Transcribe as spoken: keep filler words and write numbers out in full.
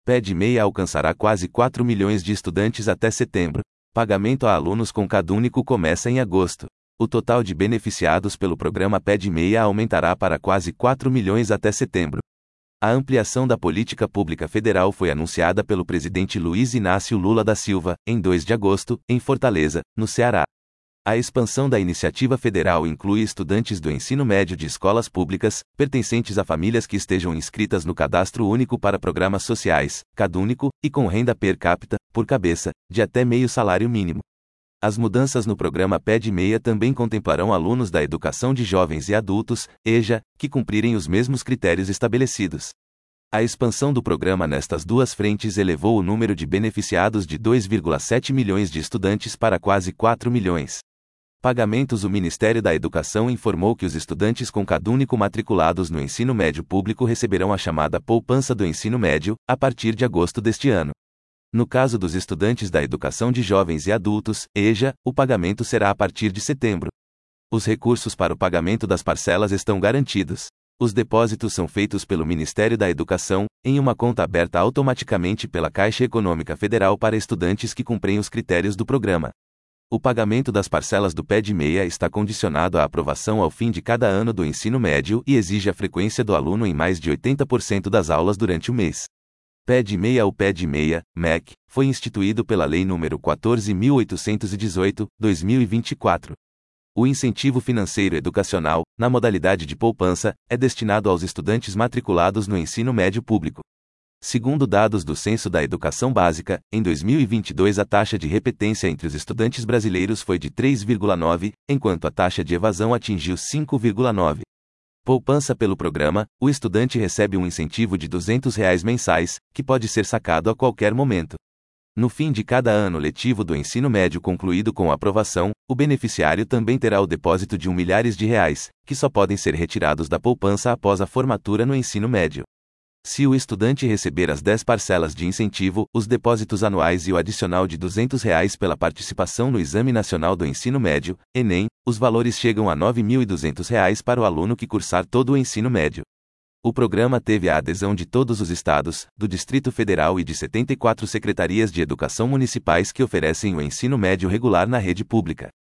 PED-MEIA alcançará quase quatro milhões de estudantes até setembro. Pagamento a alunos com CadÚnico começa em agosto. O total de beneficiados pelo programa PED-MEIA aumentará para quase quatro milhões até setembro. A ampliação da política pública federal foi anunciada pelo presidente Luiz Inácio Lula da Silva, em dois de agosto, em Fortaleza, no Ceará. A expansão da iniciativa federal inclui estudantes do ensino médio de escolas públicas, pertencentes a famílias que estejam inscritas no Cadastro Único para Programas Sociais, CadÚnico, e com renda per capita, por cabeça, de até meio salário mínimo. As mudanças no programa PED-MEIA também contemplarão alunos da educação de jovens e adultos, EJA, que cumprirem os mesmos critérios estabelecidos. A expansão do programa nestas duas frentes elevou o número de beneficiados de dois vírgula sete milhões de estudantes para quase quatro milhões. Pagamentos. O Ministério da Educação informou que os estudantes com CadÚnico matriculados no ensino médio público receberão a chamada poupança do ensino médio, a partir de agosto deste ano. No caso dos estudantes da educação de jovens e adultos, EJA, o pagamento será a partir de setembro. Os recursos para o pagamento das parcelas estão garantidos. Os depósitos são feitos pelo Ministério da Educação, em uma conta aberta automaticamente pela Caixa Econômica Federal para estudantes que cumprem os critérios do programa. O pagamento das parcelas do PED-MEIA está condicionado à aprovação ao fim de cada ano do ensino médio e exige a frequência do aluno em mais de oitenta por cento das aulas durante o mês. PED-MEIA. O PED-MEIA, M E C, foi instituído pela Lei nº quatorze mil oitocentos e dezoito, dois mil e vinte e quatro. O incentivo financeiro educacional, na modalidade de poupança, é destinado aos estudantes matriculados no ensino médio público. Segundo dados do Censo da Educação Básica, em dois mil e vinte e dois a taxa de repetência entre os estudantes brasileiros foi de três vírgula nove, enquanto a taxa de evasão atingiu cinco vírgula nove. Poupança. Pelo programa, o estudante recebe um incentivo de duzentos reais mensais, que pode ser sacado a qualquer momento. No fim de cada ano letivo do ensino médio concluído com aprovação, o beneficiário também terá o depósito de um milhares de reais, que só podem ser retirados da poupança após a formatura no ensino médio. Se o estudante receber as dez parcelas de incentivo, os depósitos anuais e o adicional de duzentos reais pela participação no Exame Nacional do Ensino Médio, Enem, os valores chegam a nove mil e duzentos reais para o aluno que cursar todo o ensino médio. O programa teve a adesão de todos os estados, do Distrito Federal e de setenta e quatro secretarias de educação municipais que oferecem o ensino médio regular na rede pública.